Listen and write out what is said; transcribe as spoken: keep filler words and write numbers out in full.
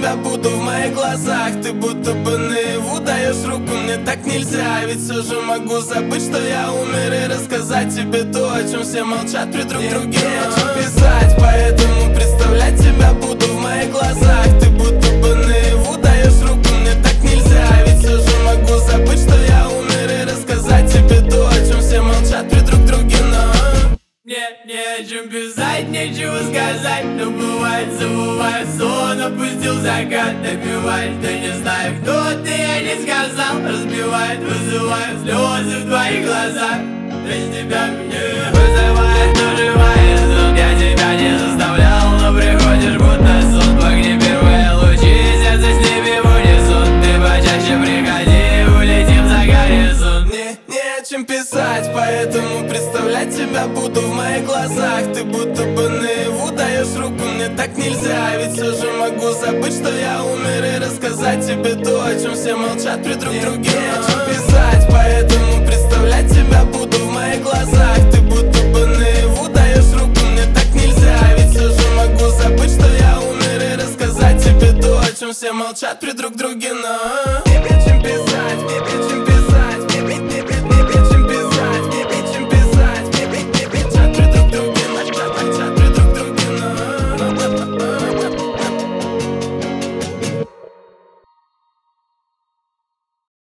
тебя буду в моих глазах. Ты будто бы наяву даешь руку, мне так нельзя. Ведь все же могу забыть, что я умер, и рассказать тебе то, о чем все молчат при друг друге. Не о чем писать, поэтому представлять тебя буду в моих глазах. Ты будто бы наяву даешь руку, мне так нельзя. Ведь все же могу забыть, что я умер, и рассказать тебе то, о чем все молчат при друг друге. Но мне не о чем писать, нечего сказать. Но бывает, забываю сон, опустил закат. Напевает, да не знаю, кто ты, я не сказал. Разбивает, вызывает слезы в твоих глазах. Без тебя мне вызывает, наживает сон. Я тебя не заставлял, но приходишь будто сон. В огне первые лучи, сердце с ними в унисон. Ты почаще приходи, улетим за горизонт. Мне не о чем писать, поэтому представлять тебя буду в моих глазах. Ты будто бы наяву даешь руку, мне так нельзя. Ведь все же могу забыть, что я умер, и рассказать тебе то, о чем все молчат при друг друге. Не о чем писать, поэтому представлять тебя буду в моих глазах. Ты будто бы наяву даешь руку, мне так нельзя. Ведь все же могу забыть, что я умер, и рассказать тебе то, о чем все молчат при друг друге. Но